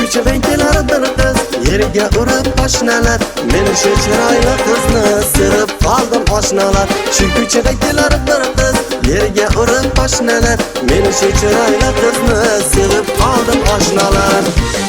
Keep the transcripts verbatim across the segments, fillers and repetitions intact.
ko'chadan kelar bir qiz, yerga urib poshnalar. Men shu chiroyli qizni sevib qoldim oshnalar. Shu ko'chadan kelar bir qiz, yerga urib poshnalar. Men shu chiroyli qizni sevib qoldim oshnalar.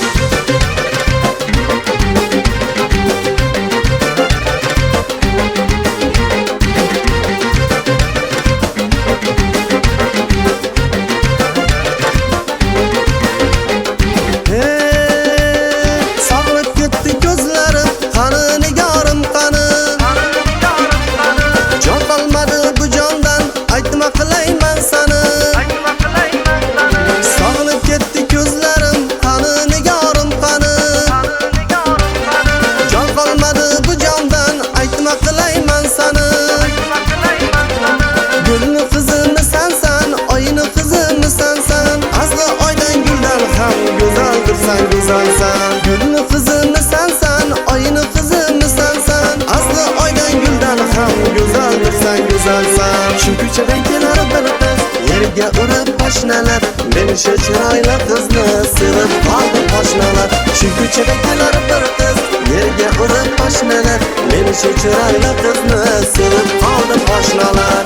Sen güzelsen, gülün kızını sensen, ayını kızını sensen. Aslı aydan gülden ham güzeldir sen güzelsen. Şu köçeden kelar bir kız, yerga urib poshnalar. Men shu chiroyli qizni sevib qoldim oshnalar. Shu köçeden kelar bir kız, yerga urib poshnalar. Men shu chiroyli qizni sevib qoldim oshnalar.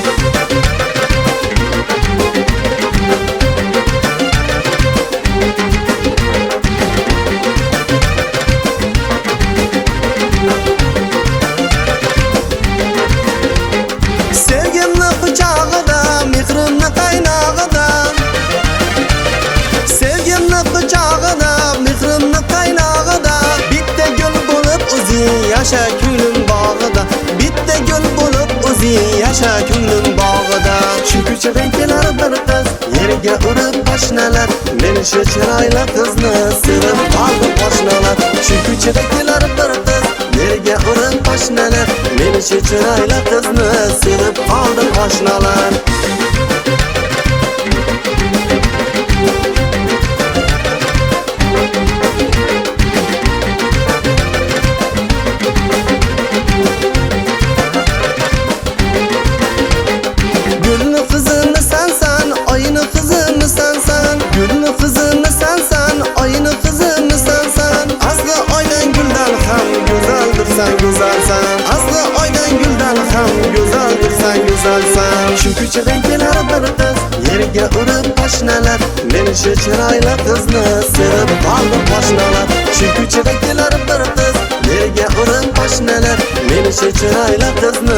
Yaşa ko'nglim bog'ida, bitta gul bo'lib o'zing yasha ko'nglim bog'ida. Shu ko'chadan kelar bir qiz, yerga urib poshnalar. Men shu chiroyli qizni sevib qoldim oshnalar. Shu ko'chadan kelar bir qiz, yerga urib poshnalar. Men shu chiroyli qizni sevib qoldim oshnalar. Sen güzelsen, aslı aydan gülden ham güzeldir sen güzelsen. Şu köçeden kelar bir qiz, yerga urib poshnalar. Men shu chiroyli qizni sevib qoldim oshnalar. Shu köçeden kelar bir qiz, yerga urib poshnalar. Men shu chiroyli qizni